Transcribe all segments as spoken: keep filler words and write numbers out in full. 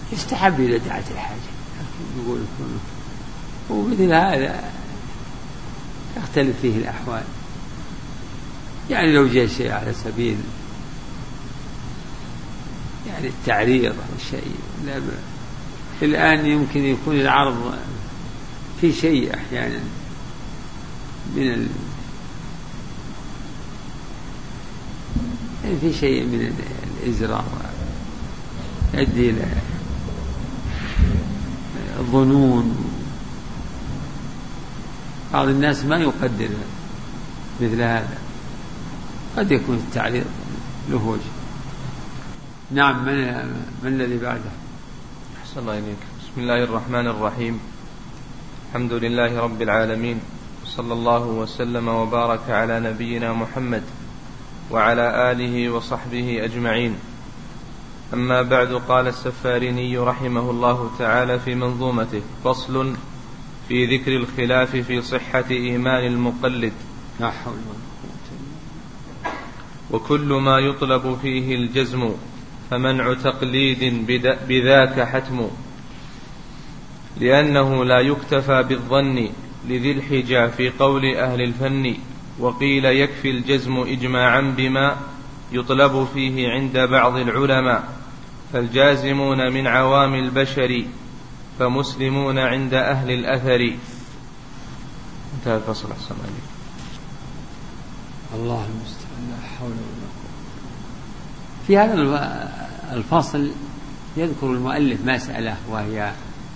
يستحب إذا دعت الحاجة، يقول ومثل هذا يختلف فيه الأحوال. يعني لو جاء شيء على سبيل يعني التعريض أو شيء، لا الآن يمكن يكون العرض في شيء أحيانا من ال... يعني في شيء من الإزراء يؤدي إلى الظنون. بعض الناس ما يقدر مثل هذا، قد يكون التعريض له وجه. نعم. من, من الذي بعده؟ أحسن الله إليك. بسم الله الرحمن الرحيم. الحمد لله رب العالمين، صلى الله وسلم وبارك على نبينا محمد وعلى آله وصحبه أجمعين. أما بعد، قال السفاريني رحمه الله تعالى في منظومته: فصل في ذكر الخلاف في صحة إيمان المقلد. لا حول ولا قوة. وكل ما يطلب فيه الجزم فمنع تقليد بذاك حتم، لأنه لا يكتفى بالظن لذي الحجة في قول أهل الفن، وقيل يكفي الجزم إجماعا بما يطلب فيه عند بعض العلماء، فالجازمون من عوام البشر فمسلمون عند أهل الأثر. انتهى الفصل. أحسن عليك. الله المستعان. لا حول ولا قوة. في هذا الفصل يذكر المؤلف مسألة، وهي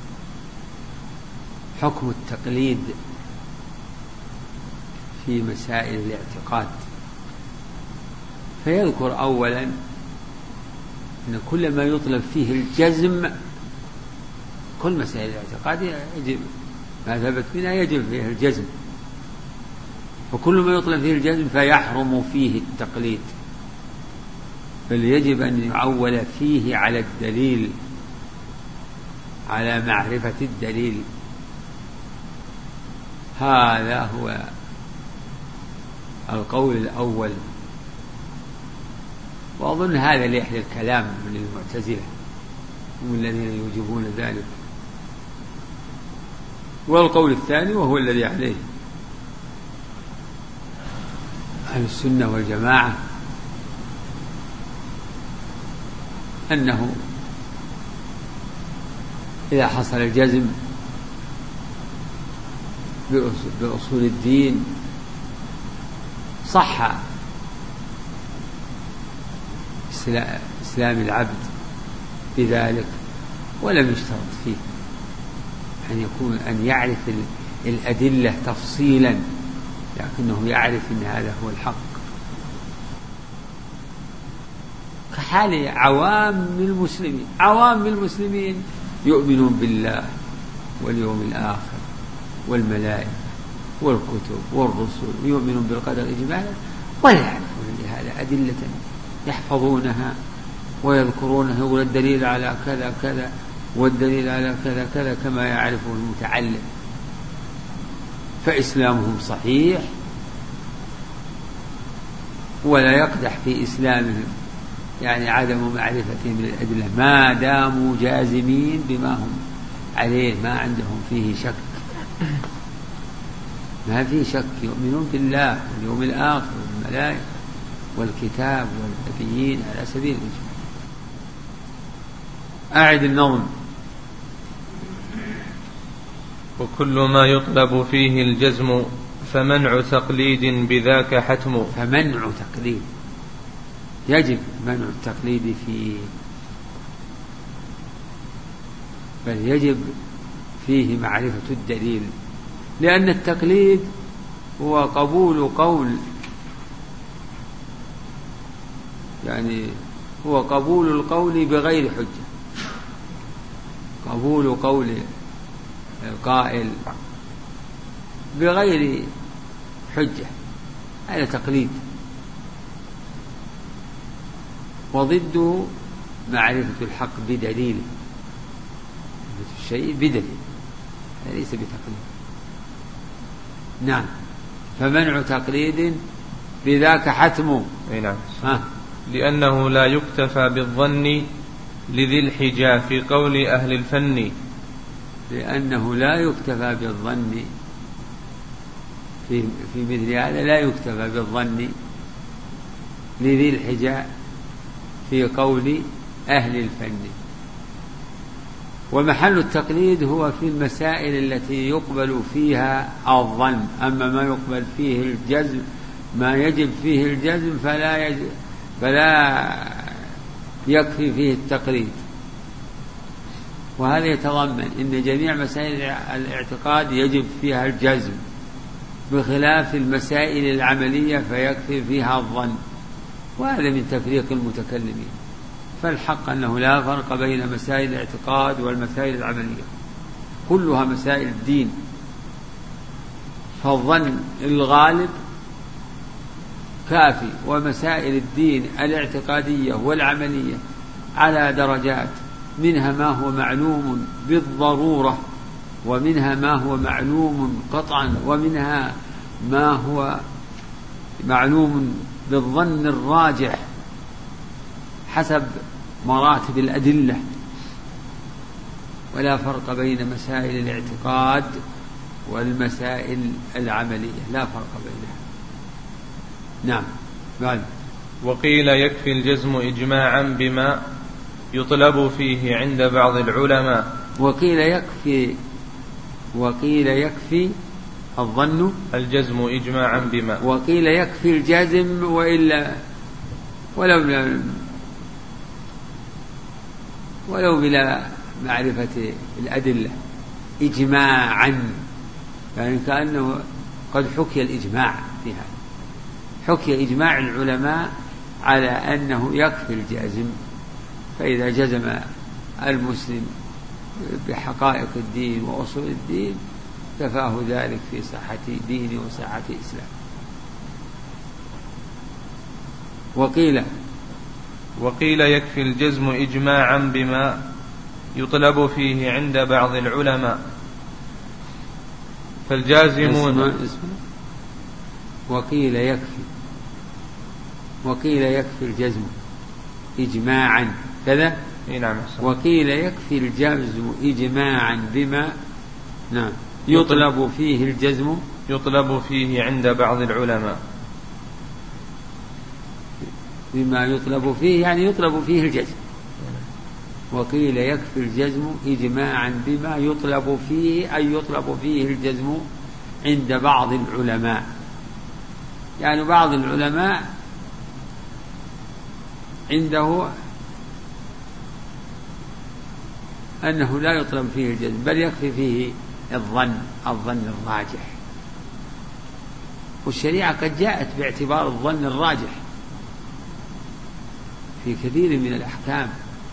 حكم التقليد في مسائل الاعتقاد. فيذكر أولا أن كل ما يطلب فيه الجزم، كل مسائل الاعتقاد يجب ما ثبت منها يجب فيه الجزم، وكل ما يطلب فيه الجزم فيحرم فيه التقليد، بل يجب أن يعول فيه على الدليل، على معرفة الدليل. هذا هو القول الأول، وأظن هذا ليحيى الكلام من المعتزلة هم الذين يوجبون ذلك. والقول الثاني وهو الذي عليه أهل السنة والجماعة، أنه إذا حصل الجزم بأصول الدين صح إسلام العبد بذلك، ولم يشترط فيه أن يكون أن يعرف الأدلة تفصيلا، لكنه يعرف أن هذا هو الحق، كحال عوام المسلمين. عوام المسلمين يؤمنون بالله واليوم الآخر والملائكة والكتب والرسل، ويؤمنون بالقدر إجمالا، ولا يعرفون لهذا أدلة يحفظونها ويذكرونها، يقول الدليل على كذا كذا والدليل على كذا كذا كما يعرفه المتعلم. فإسلامهم صحيح، ولا يقدح في إسلامهم يعني عدم معرفتهم للأدلة، ما داموا جازمين بما هم عليه، ما عندهم فيه شك، ما فيه شك، يؤمنون بالله واليوم الآخر والملائكة والكتاب والنبيين على سبيل الإجماع. أعد النظم. وكل ما يطلب فيه الجزم فمنع تقليد بذاك حتم. فمنع تقليد، يجب منع التقليد فيه، بل يجب فيه معرفة الدليل، لأن التقليد هو قبول قول، يعني هو قبول القول بغير حجة، قبول قول القائل بغير حجة، هذا تقليد. وضده معرفة الحق بدليل، الشيء بدليل، هذا ليس بتقليد. نعم. فمنع تقليد بذاك حتم. نعم. لأنه لا يكتفى بالظن لذي الحجة في قول أهل الفن، لأنه لا يكتفى بالظن في, في مثل هذا، لا يكتفى بالظن لذي الحجة في قول أهل الفن. ومحل التقليد هو في المسائل التي يقبل فيها الظن، أما ما يقبل فيه الجزم، ما يجب فيه الجزم فلا يجب فلا يكفي فيه التقليد. وهذا يتضمن أن جميع مسائل الاعتقاد يجب فيها الجزم، بخلاف المسائل العملية فيكفي فيها الظن، وهذا من تفريق المتكلمين. فالحق أنه لا فرق بين مسائل الاعتقاد والمسائل العملية، كلها مسائل الدين، فالظن الغالب كافي. ومسائل الدين الاعتقادية والعملية على درجات، منها ما هو معلوم بالضرورة، ومنها ما هو معلوم قطعا، ومنها ما هو معلوم بالظن الراجح حسب مراتب الأدلة. ولا فرق بين مسائل الاعتقاد والمسائل العملية، لا فرق بينها. نعم. بعد. وقيل يكفي الجزم إجماعا بما يطلب فيه عند بعض العلماء. وقيل يكفي وقيل يكفي الظن الجزم إجماعا بما وقيل يكفي الجزم وإلا ولو ولو بلا معرفة الأدلة إجماعا، يعني كأنه قد حكي الإجماع في هذا، حكي إجماع العلماء على أنه يكفي الجازم. فإذا جزم المسلم بحقائق الدين وأصول الدين كفاه ذلك في صحة دينه وصحة إسلامه. وقيل وقيل يكفي الجزم إجماعا بما يطلب فيه عند بعض العلماء. فالجازمون اسمه اسمه وقيل يكفي وقيل يكفي الجزم إجماعا كذا. نعم. وقيل يكفي الجزم إجماعا بما نعم يطلب فيه الجزم يطلب فيه عند بعض العلماء. بما يطلب فيه يعني يطلب فيه الجزم. وقيل يكفي الجزم إجماعا بما يطلب فيه، أي يطلب فيه الجزم عند بعض العلماء. يعني بعض العلماء عنده أنه لا يطلب فيه الجزم، بل يكفي فيه الظن الظن الراجح. والشريعة قد جاءت باعتبار الظن الراجح في كثير من الأحكام.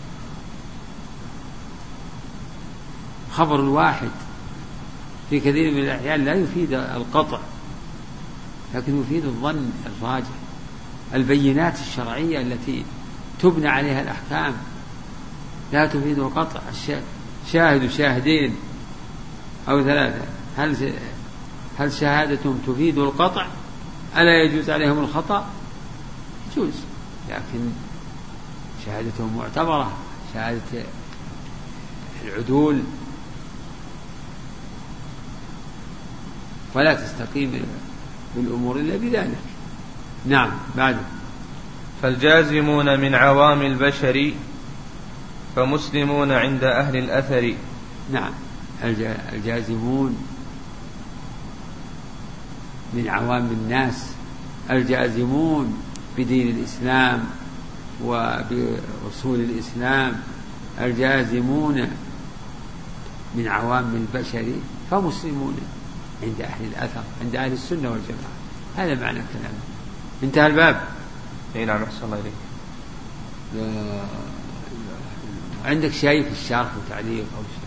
خبر الواحد في كثير من الأحيان لا يفيد القطع، لكن يفيد الظن الراجح. البينات الشرعية التي تبنى عليها الأحكام لا تفيد القطع. شاهد شاهدين أو ثلاثة، هل هل شهادتهم تفيد القطع؟ ألا يجوز عليهم الخطأ؟ يجوز، لكن شهادتهم معتبرة، شهادة العدول، ولا تستقيم بالأمور إلا بذلك. نعم. بعد. فالجازمون من عوام البشر فمسلمون عند أهل الأثر. نعم. الجازمون من عوام الناس، الجازمون بدين الإسلام وبأصول الإسلام، الجازمون من عوام البشر فمسلمون عند أهل الأثر، عند أهل السنة والجماعة. هذا معنى الكلام. انتهى الباب. اي نعم. أحسن الله إليك. عندك شيء في الشرح وتعليق أو شيء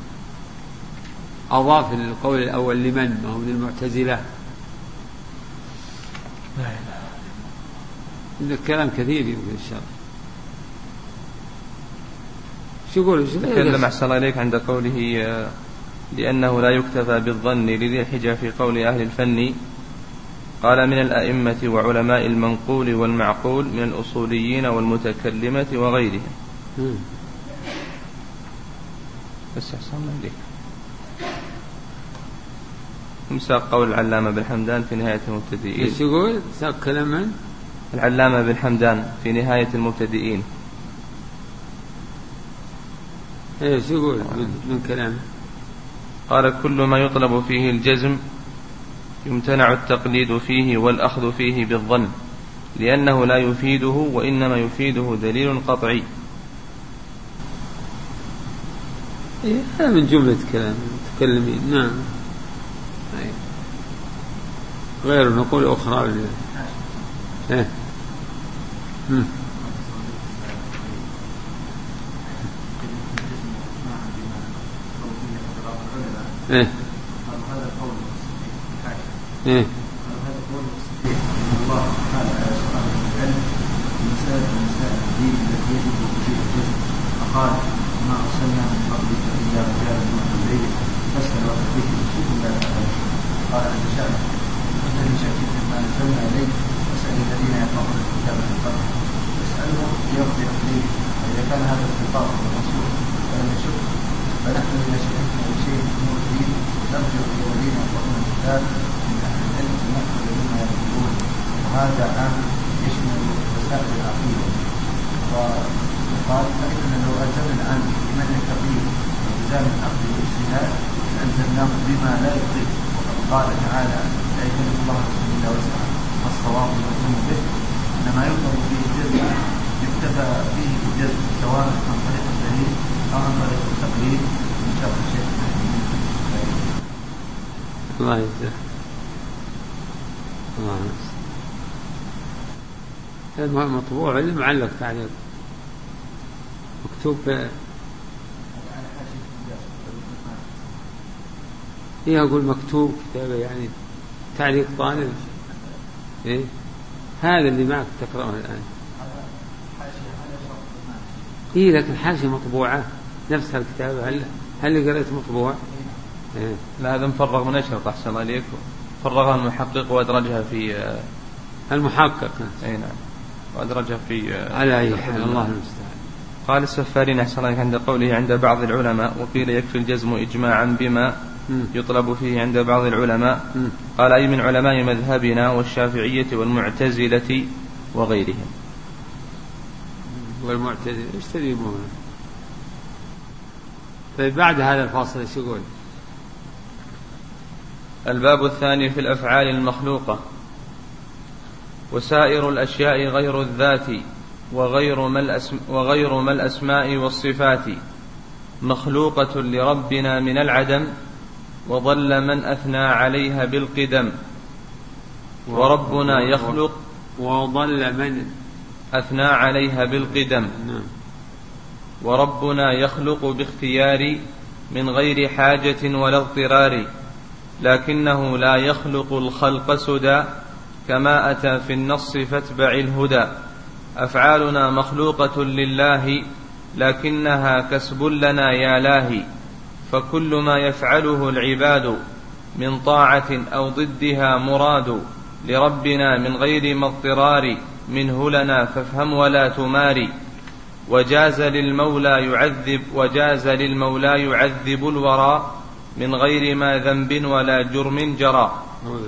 أضاف القول الأول لمن؟ ما هو للمعتزلة. لا إله. عندك كلام كثير في الشرح. شو يقول؟ تكلم أحسن الله إليك عند قوله لأنه لا يكتفى بالظن لذي الحجة في قول أهل الفن. قال من الأئمة وعلماء المنقول والمعقول من الأصوليين والمتكلمة وغيرهم. بس أحسن إليك. مساق قول العلامة بن حمدان في نهاية المبتدئين. ايش يقول؟ ساق كلام من؟ العلامة بن حمدان في نهاية المبتدئين. ايش يقول من كلامه؟ قال: كل ما يطلب فيه الجزم يمتنع التقليد فيه والأخذ فيه بالظن، لأنه لا يفيده وإنما يفيده دليل قطعي. هذا من جملة كلام المتكلمين. نعم. غير نقول أخرى. إيه. إيه. إيه. الله تعالى سبحانه وتعالى مسائل مسائل الدين التي يجب وجود الجزم، فقال: ما أرسلنا من قبلك إلا رجالا نوحي إليهم فاسألوا أهل الذكر إن كنتم لا تعلمون. قال عز شأنه: أنت من شك مما أنزلنا إليك فاسأل الذين يقرؤون الكتاب من قبل فاسألهم ليرجع إليك. فإذا كان هذا الخطاب للرسول ولم يشك، فنحن إذا شككنا بشيء من أمور الدين نرجع إلى الذين يقرؤون الكتاب من أهل العلم ونحن مما يقولون، وهذا عام يشمل مسائل العقيدة. وقال: فإن لو ألزمنا الآن بمنع التقليد والتزام العقل والاجتهاد لألزمناه بما لا يطيق. وقد قال تعالى: لا يكلف الله نفسا إلا وسعها الصواب والعلم به. إنما يطلب فيه الجزم يكتفى فيه بالجزم سواء عن طريق الدليل أو عن طريق التقليد من شر الشيخ. الله يجزاه الله يجزاه. هذا مطبوع ولا معلق تعليق مكتوب؟ ايه اقول مكتوب كتابه يعني تعليق طالب. ايه هذا اللي معك تقرأه الآن. ايه لكن حاشية مطبوعة نفس الكتابة. هل هل قرأت مطبوع؟ إيه؟ لا هذا مفرغ من أشرط أحسن الله إليك، فرغها المحقق وأدرجها في المحقق. أي نعم، وأدرجها في على أي حال. الله المستعان. قال السفارين أحسن الله عند قوله عند بعض العلماء وقيل يكفي الجزم إجماعا بما م. يطلب فيه عند بعض العلماء م. قال: أي من علماء مذهبنا والشافعية والمعتزلة وغيرهم. والمعتزلة ايش تريبون؟ طيب بعد هذا الفاصل ايش يقول؟ الباب الثاني في الأفعال المخلوقة: وسائر الأشياء غير الذات وغير ما, الأسم وغير ما الأسماء والصفات مخلوقة لربنا من العدم، وضل من أثنى عليها بالقدم. وربنا يخلق وضل من أثنى عليها بالقدم. وربنا يخلق باختيار من غير حاجة ولا اضطرار، لكنه لا يخلق الخلق سدى كما أتى في النص فاتبع الهدى. أفعالنا مخلوقة لله لكنها كسب لنا يا لاهي، فكل ما يفعله العباد من طاعة أو ضدها مراد لربنا من غير ما اضطرار منه لنا فافهم ولا تماري. وجاز للمولى يعذب وجاز للمولى يعذب الورى من غير ما ذنب ولا جرم جرى.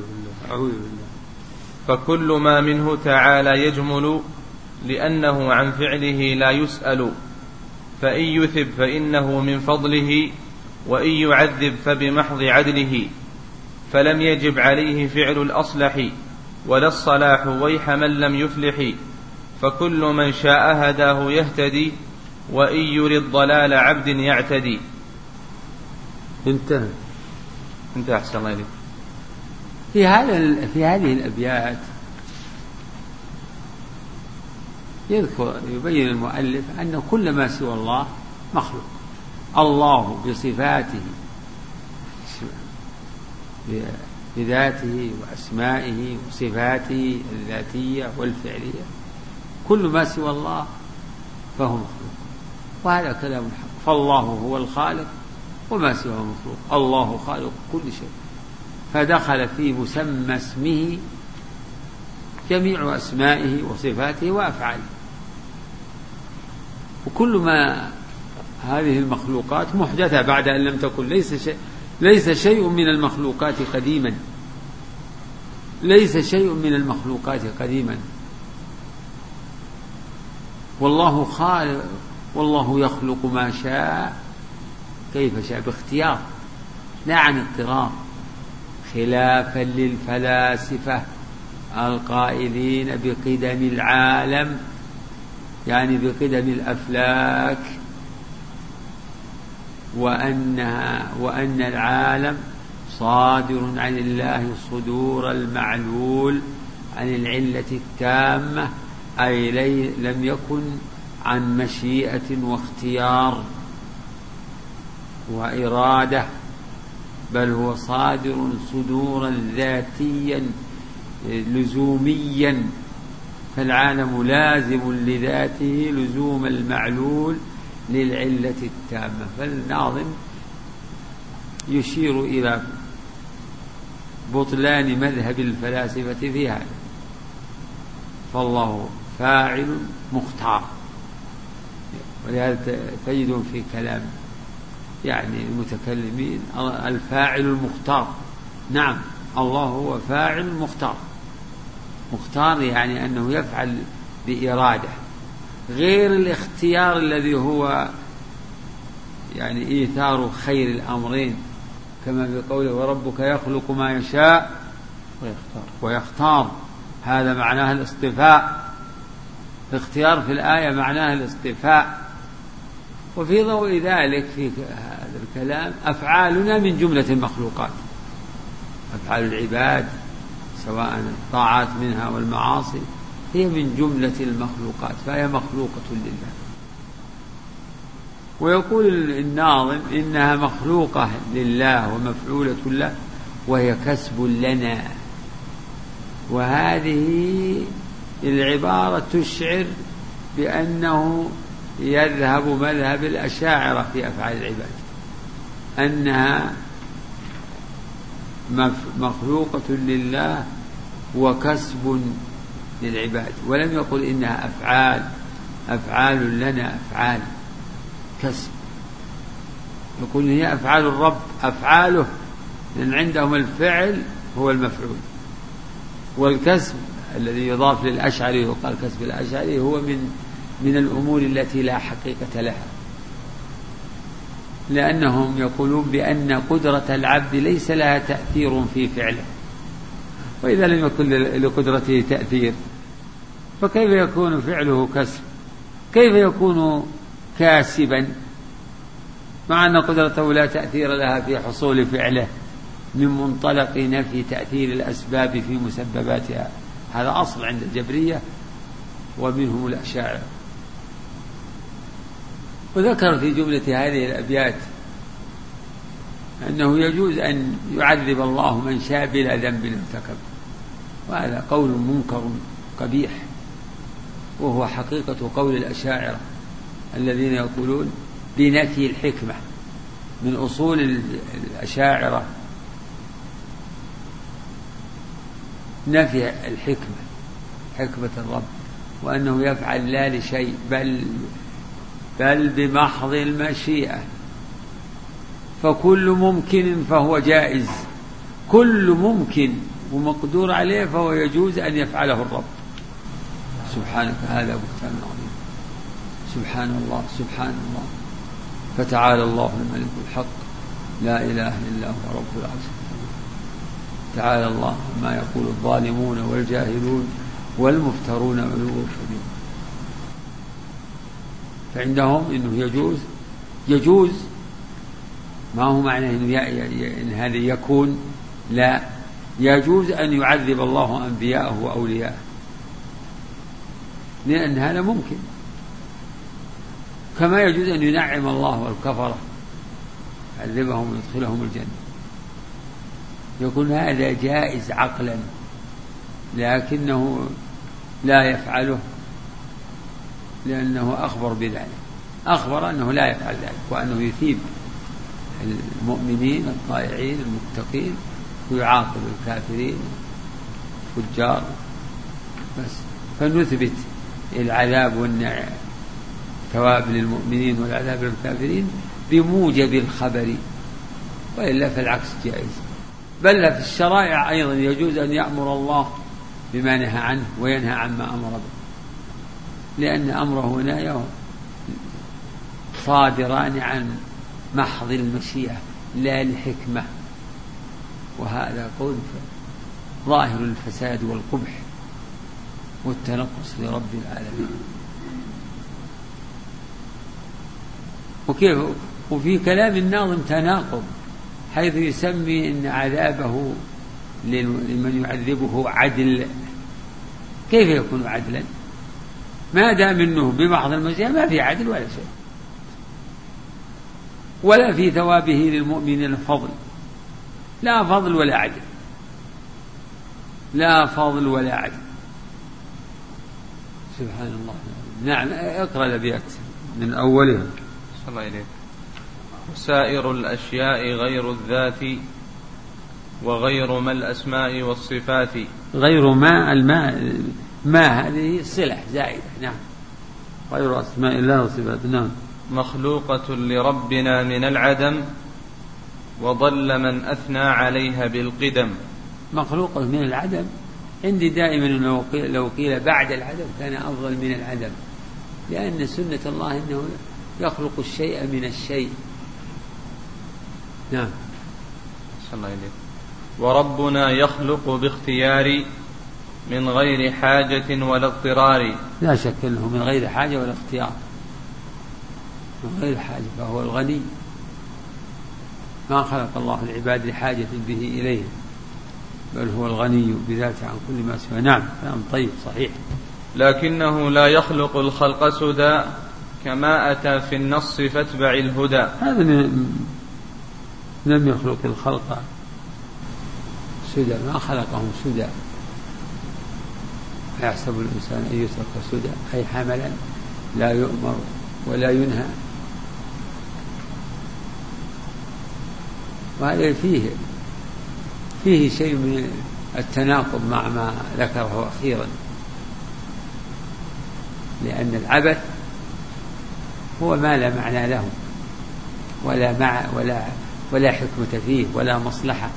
فكل ما منه تعالى يجمل لأنه عن فعله لا يسأل، فإن يثب فإنه من فضله وإن يعذب فبمحض عدله. فلم يجب عليه فعل الأصلح ولا الصلاح ويح من لم يفلح، فكل من شاء هداه يهتدي وإن يرد ضلال عبد يعتدي. انتهى انتهى أحسن الله إليك. في هذا في هذه الأبيات يذكر يبين المؤلف أن كل ما سوى الله مخلوق. الله بصفاته بذاته وأسمائه وصفاته الذاتية والفعلية، كل ما سوى الله فهو مخلوق، وهذا كلام الحق. فالله هو الخالق وما سواه مخلوق. الله خالق كل شيء، فدخل في مسمى اسمه جميع أسمائه وصفاته وأفعاله. وكل ما هذه المخلوقات محدثة بعد أن لم تكن. ليس شيء, ليس شيء من المخلوقات قديما، ليس شيء من المخلوقات قديما. والله خالق، والله يخلق ما شاء كيف شاء باختيار لا عن اضطرار، خلافا للفلاسفة القائلين بقدم العالم، يعني بقدم الأفلاك، وأنها وأن العالم صادر عن الله صدور المعلول عن العلة التامة، أي لم يكن عن مشيئة واختيار وإرادة، بل هو صادر صدورا ذاتيا لزوميا، فالعالم لازم لذاته لزوم المعلول للعلة التامة. فالناظم يشير إلى بطلان مذهب الفلاسفة في هذا. فالله فاعل مختار، ولهذا تجد في كلام يعني المتكلمين الفاعل المختار. نعم، الله هو فاعل مختار، مختار يعني أنه يفعل بإرادة، غير الاختيار الذي هو يعني إيثار خير الأمرين، كما بقوله وربك يخلق ما يشاء ويختار, ويختار. هذا معناه الاصطفاء، الاختيار في الآية معناه الاصطفاء. وفي ضوء ذلك في هذا الكلام أفعالنا من جملة المخلوقات، أفعال العباد سواء الطاعات منها والمعاصي هي من جملة المخلوقات، فهي مخلوقة لله. ويقول الناظم إنها مخلوقة لله ومفعولة له وهي كسب لنا. وهذه العبارة تشعر بأنه يذهب مذهب الأشاعرة في أفعال العباد، أنها مخلوقة لله وكسب للعباد، ولم يقل إنها أفعال أفعال لنا، أفعال كسب. يقول هي أفعال الرب، أفعاله، لأن عندهم الفعل هو المفعول، والكسب الذي يضاف للأشعري وقال كسب الأشعري هو من من الأمور التي لا حقيقة لها، لأنهم يقولون بأن قدرة العبد ليس لها تأثير في فعله، وإذا لم يكن لقدرته تأثير فكيف يكون فعله كسب؟ كيف يكون كاسبا مع أن قدرته لا تأثير لها في حصول فعله من منطلق نفي تأثير الأسباب في مسبباتها؟ هذا أصل عند الجبرية ومنهم الأشاعرة. وذكر في جملة هذه الأبيات أنه يجوز أن يعذب الله من شاء بلا ذنب ارتكب، وهذا قول منكر قبيح، وهو حقيقة قول الأشاعرة الذين يقولون بنفي الحكمة. من أصول الأشاعرة نفي الحكمة، حكمة الرب، وأنه يفعل لا لشيء بل بل بمحض المشيئة، فكل ممكن فهو جائز، كل ممكن ومقدور عليه فهو يجوز أن يفعله الرب. سبحانك، هذا بهتان عظيم. سبحان الله، سبحان الله، فتعالى الله الملك الحق، لا إله إلا هو رب العرش العظيم. تعالى الله ما يقول الظالمون والجاهلون والمفترون علوا كبيرا. فعندهم إنه يجوز يجوز ما هو معنى إنه إن هذا يكون، لا، يجوز أن يعذب الله أنبياءه وأولياءه، لأن هذا ممكن، كما يجوز أن ينعم الله الكفرة يعذبهم ويدخلهم الجنة. يكون هذا جائز عقلا، لكنه لا يفعله لأنه أخبر بذلك، أخبر أنه لا يفعل ذلك، وأنه يثيب المؤمنين الطائعين المتقين ويعاقب الكافرين الفجار بس. فنثبت العذاب والنعم ثواب للمؤمنين والعذاب للكافرين بموجب الخبر، وإلا فالعكس جائز. بل في الشرائع أيضا يجوز أن يأمر الله بما نهى عنه وينهى عما أمر به، لأن أمره ونهيه صادران عن محض المشيئة لا لحكمة، وهذا قول ظاهر الفساد والقبح والتنقص لرب العالمين. وكيف وفي كلام الناظم تناقض، حيث يسمي أن عذابه لمن يعذبه عدل. كيف يكون عدلا ما دام منه بمحض المشيئة؟ ما في عدل ولا شيء، ولا في ثوابه للمؤمنين فضل، لا فضل ولا عدل، لا فضل ولا عدل. سبحان الله. نعم، اقرأ الأبيات من أولها. صلى الله عليه. سائر الأشياء غير الذات وغير ما الأسماء والصفات. غير ما الماء ما هذه صلة زائدة. نعم، غير أسماء الله وصفاته. نعم. مخلوقة لربنا من العدم وضل من أثنى عليها بالقدم. مخلوقة من العدم عندي دائما لو قيل بعد العدم كان أفضل من العدم، لأن سنة الله أنه يخلق الشيء من الشيء. نعم. صلى الله عليه. وربنا يخلق باختيار من غير حاجة ولا اضطرار. لا شك أنه من غير حاجة ولا اختيار، من غير حاجة، فهو الغني، ما خلق الله العباد لحاجة به إليه، بل هو الغني بذاته عن كل ما سوى. نعم، كلام طيب صحيح. لكنه لا يخلق الخلق سدى كما أتى في النص فاتبع الهدى. هذا من لم يخلق الخلق سدى، ما خلقهم سدى. يحسب الإنسان أن يترك سدى، أي حملا لا يؤمر ولا ينهى. وهذا فيه فيه شيء من التناقض مع ما ذكره أخيرا، لأن العبث هو ما لا معنى له ولا مع ولا ولا حكمة فيه ولا مصلحة،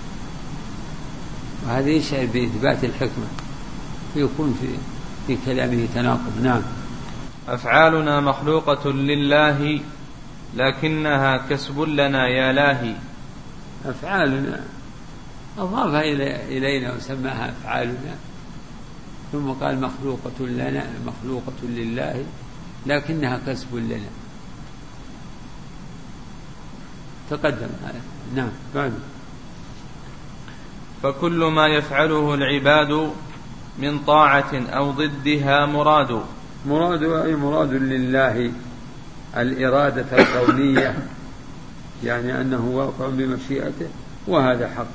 وهذا يشعر بإثبات الحكمة ويكون في في كلامه تناقض. نعم. أفعالنا مخلوقة لله لكنها كسب لنا يا لاهي. أفعالنا أضافها إلينا وسماها أفعالنا، ثم قال مخلوقة لنا مخلوقة لله لكنها كسب لنا. تقدم هذا. نعم. بعد. فكل ما يفعله العباد من طاعة أو ضدها مراد. مراد أي مراد لله الإرادة القولية، يعني أنه واقع بمشيئته، وهذا حق،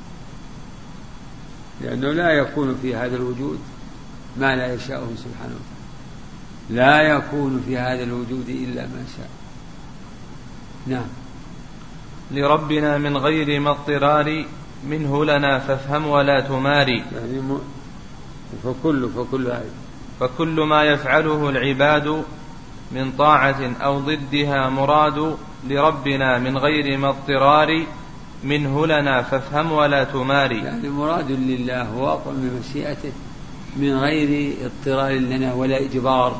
لأنه لا يكون في هذا الوجود ما لا يشاءه سبحانه وتعالى، لا يكون في هذا الوجود إلا ما شاء. نعم. لربنا من غير ما اضطرار منه لنا فافهم ولا تماري. يعني م... فكل فكل آية. فكل ما يفعله العباد من طاعة أو ضدها مراد لربنا من غير ما اضطرار منه لنا فافهم ولا تماري. يعني مراد لله واقع بمشيئته من غير اضطرار لنا ولا إجبار،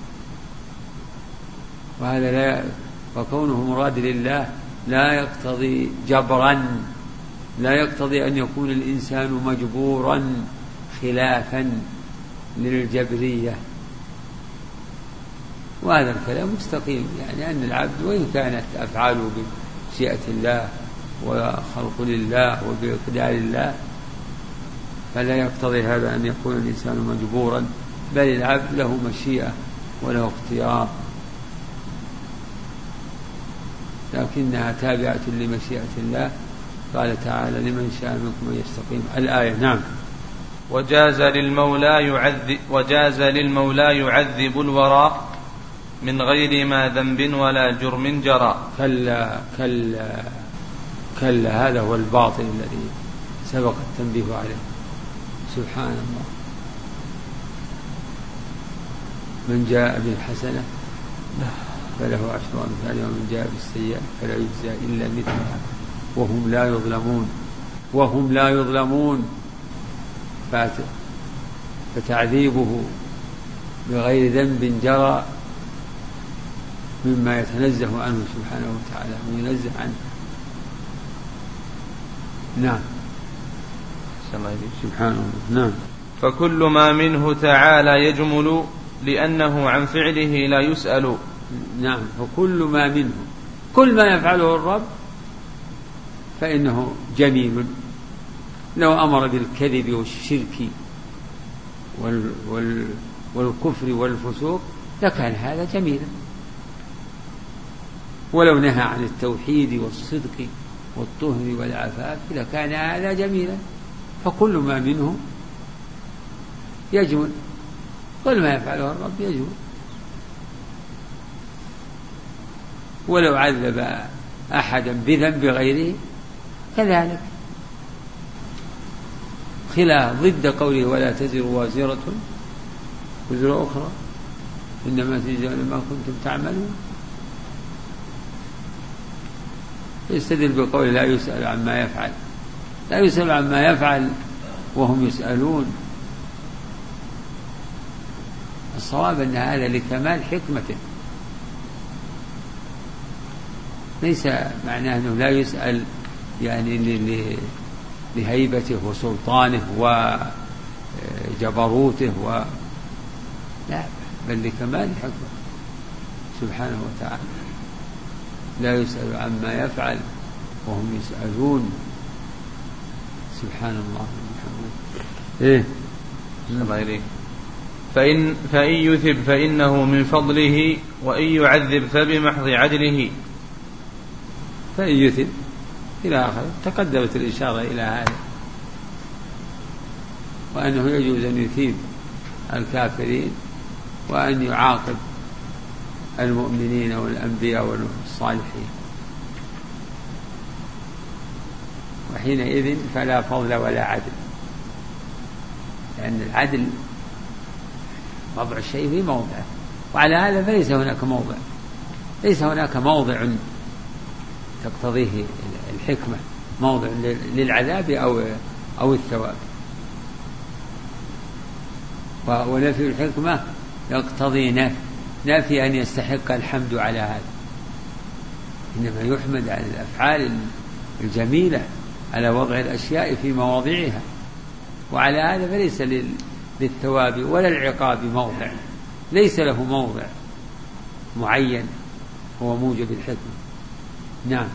وهذا لا وكونه مراد لله لا يقتضي جبرا، لا يقتضي أن يكون الإنسان مجبورا خلافا للجبرية، وهذا الكلام مستقيم، يعني أن العبد وإن كانت أفعاله بمشيئة الله وخلق لله وبإقدار الله فلا يقتضي هذا أن يكون الإنسان مجبورا، بل العبد له مشيئة وله اختيار، لكنها تابعة لمشيئة الله. قال تعالى لمن شاء منكم أن يستقيم. الآية. نعم. وجاز للمولى يعذب, وجاز للمولى يعذب الورى من غير ما ذنب ولا جرم جرى. كلا كلا كلا، هذا هو الباطل الذي سبق التنبيه عليه. سبحان الله. من جاء بالحسنة فله عشر أمثالها ومن جاء بالسيئة فلا يجزى إلا مثلها وهم لا يظلمون وهم لا يظلمون. فتعذيبه بغير ذنب جرى مما يتنزه عنه سبحانه وتعالى وينزه عنه. نعم سبحانه. نعم. فكل ما منه تعالى يجمل لأنه عن فعله لا يسأل. نعم. فكل ما منه، كل ما يفعله الرب فإنه جميل. لو أمر بالكذب والشرك وال وال والكفر والفسوق لكان هذا جميلا، ولو نهى عن التوحيد والصدق والطهر والعفاف لكان هذا جميلا. فكل ما منه يجمل، كل ما يفعله الرب يجمل. ولو عذب أحدا بذنب غيره كذلك، خلاف ضد قوله ولا تزر وازرة وزر أخرى إنما تجزون ما كنتم تعملون. يستدل بقوله لا يسأل عما يفعل، لا يسأل عما يفعل وهم يسألون. الصواب أن هذا لكمال حكمته، ليس معناه أنه لا يسأل يعني لهيبته وسلطانه وجبروته و... لا، بل لكمال حكمته سبحانه وتعالى. لا يسأل عما يفعل وهم يسألون. سبحان الله وبحمده. إيه الله إليك. فإن, فإن يثب فإنه من فضله وإن يعذب فبمحض عدله. فإن يثب إلى آخر تقدمت الإشارة إلى هذا، وأنه يجوز أن يثيب الكافرين وأن يعاقب المؤمنين والأنبياء والصالحين، وحينئذ فلا فضل ولا عدل، لأن العدل وضع الشيء في موضعه، وعلى هذا فليس هناك موضع ليس هناك موضع تقتضيه الحكمة، موضع للعذاب أو أو الثواب. ونفي الحكمة يقتضي نفي نفي أن يستحق الحمد على هذا، إنما يحمد على الأفعال الجميلة، على وضع الأشياء في مواضعها، وعلى هذا فليس للثواب ولا العقاب موضع، ليس له موضع معين هو موجب الحكمة. نعم.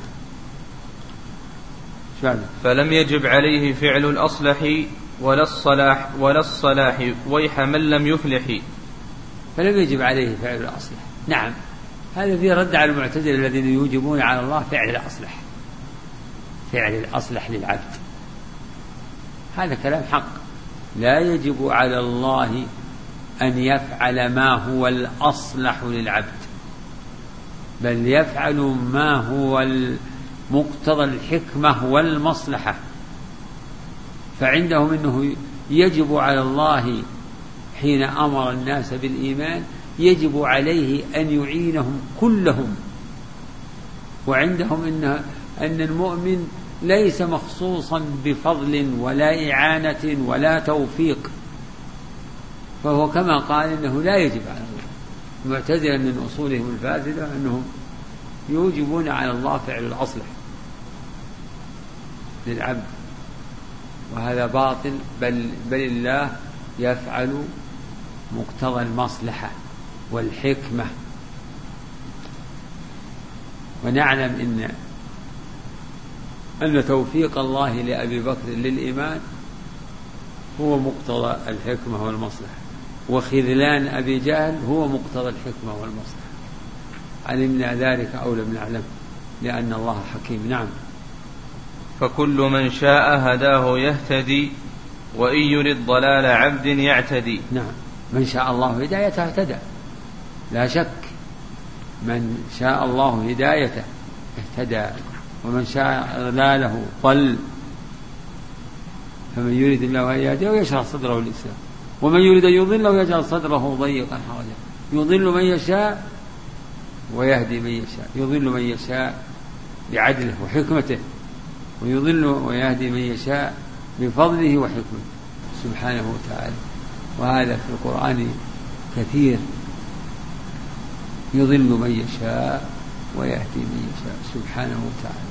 فلم يجب عليه فعل الأصلح ولا الصلاح ولا الصلاح ويح من لم يفلح. فلم يجب عليه فعل الأصلح. نعم، هذا فيه رد على المعتزلة الذين يوجبون على الله فعل الأصلح، فعل الأصلح للعبد. هذا كلام حق. لا يجب على الله أن يفعل ما هو الأصلح للعبد، بل يفعل ما هو مقتضى الحكمة والمصلحة. فعندهم أنه يجب على الله حين أمر الناس بالإيمان يجب عليه أن يعينهم كلهم، وعندهم أن أن المؤمن ليس مخصوصا بفضل ولا إعانة ولا توفيق، فهو كما قال إنه لا يجب على الله. المعتزلة من أصولهم الفاسدة أنهم يوجبون على الله فعل الأصلح للعبد، وهذا باطل، بل, بل الله يفعل مقتضى المصلحة والحكمة. ونعلم إن أن توفيق الله لأبي بكر للإيمان هو مقتضى الحكمة والمصلحة، وخذلان أبي جهل هو مقتضى الحكمة والمصلحة. علمنا ذلك أو لم نعلم، لأن الله حكيم. نعم. فكل من شاء هداه يهتدي وإن يرد ضلال عبد يعتدي. نعم، من شاء الله هدايته اهتدى لا شك، من شاء الله هدايته اهتدى، ومن شاء ضلاله ضل. فمن يريد الله أن يهديه يشرح صدره للإسلام، ومن يريد أن يضله يجعل صدره ضيقا حرجا. يضل من يشاء ويهدي من يشاء، يضل من يشاء بعدله وحكمته، ويضل ويهدي من يشاء بفضله وحكمته سبحانه وتعالى. وهذا في القرآن كثير، يضل من يشاء ويهدي من يشاء سبحانه وتعالى،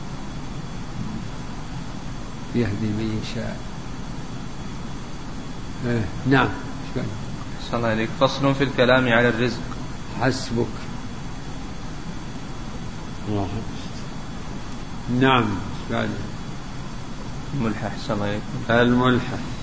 يهدي من يشاء. اه نعم. صلى الله عليك. فصل في الكلام على الرزق. حسبك. الله. نعم. الملحة. صلى الله عليك. الملحة.